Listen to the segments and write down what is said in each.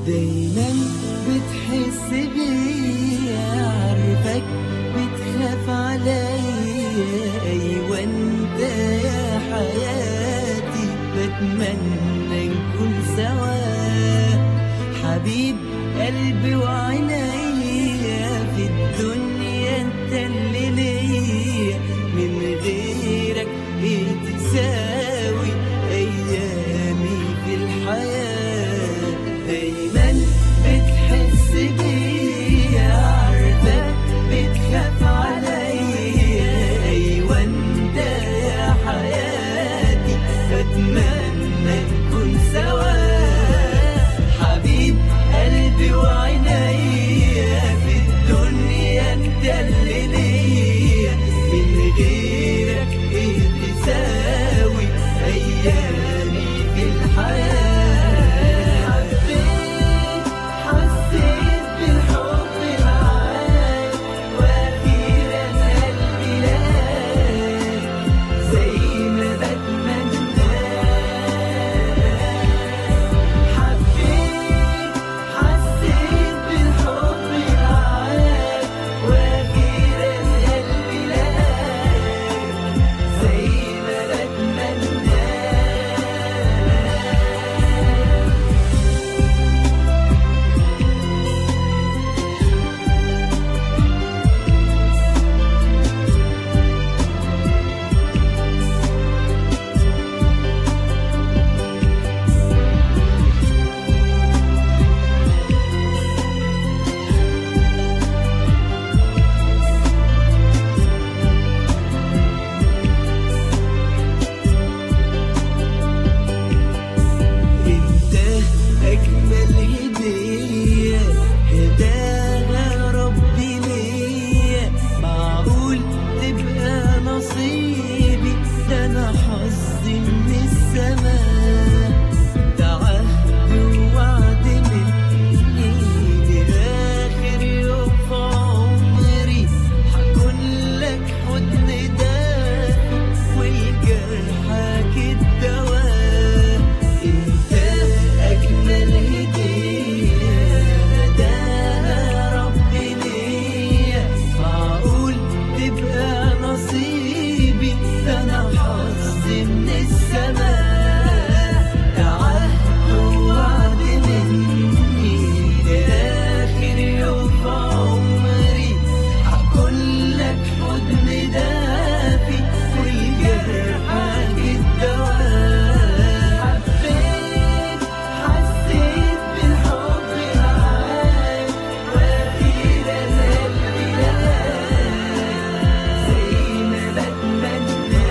دايما بتحس بيا، عارفك بتخاف عليا. ايوه انت يا حياتي، بتمنى نكون سوا. حبيب قلبي وعينيا، في الدنيا انت اللي ليا. من غيرك ايه تساوي ايامي في الحياة. دايما بتحس بيا، عارفك بتخاف عليا. ايوه انت يا حياتي، بتمنى نكون سوا. حبيب قلبي وعينيا، في الدنيا انت اللي ليا. من غيرك ايه تساوي ايامي في الحياة. حبيت حسيت بالحب معاك، واخيرا قلبي لاك زي ما بتمنى. حبيت حسيت بالحب معاك، واخيرا قلبي لاك زي ما بتمنى. انت اجمل هدية هداها ربي ليا. معقول تبقى نصيبي، ده انا حظي من السماء. ده عهد ووعد مني، لاخر يوم في عمري هكون لك حضن دافي، والجرحك الدواء. انت اجمل هدية هداها ربي ليا. معقول تبقى نصيبي، ده انا حظي من السماء. ده عهد ووعد مني، لاخر يوم في عمري هكون لك حضن دافي، والجرحك الدواء. حبيت حسيت بالحب معاك، واخيرا قلبي لاك زي ما بتمنى.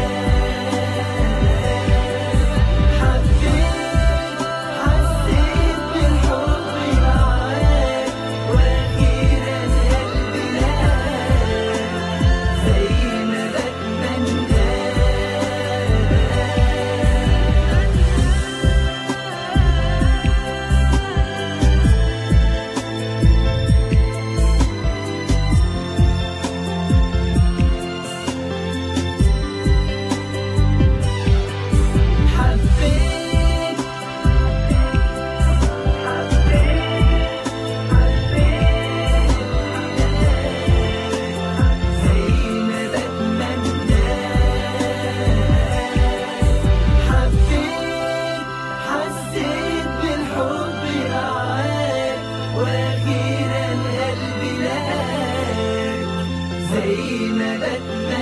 حبيت حسيت بالحب معاك، واخيرا قلبي لاك زي ما بتمنى. حبيت زي ما بتمنى. حبيت حسيت بالحب معاك، واخيرا قلبي لاك زي ما بتمنى.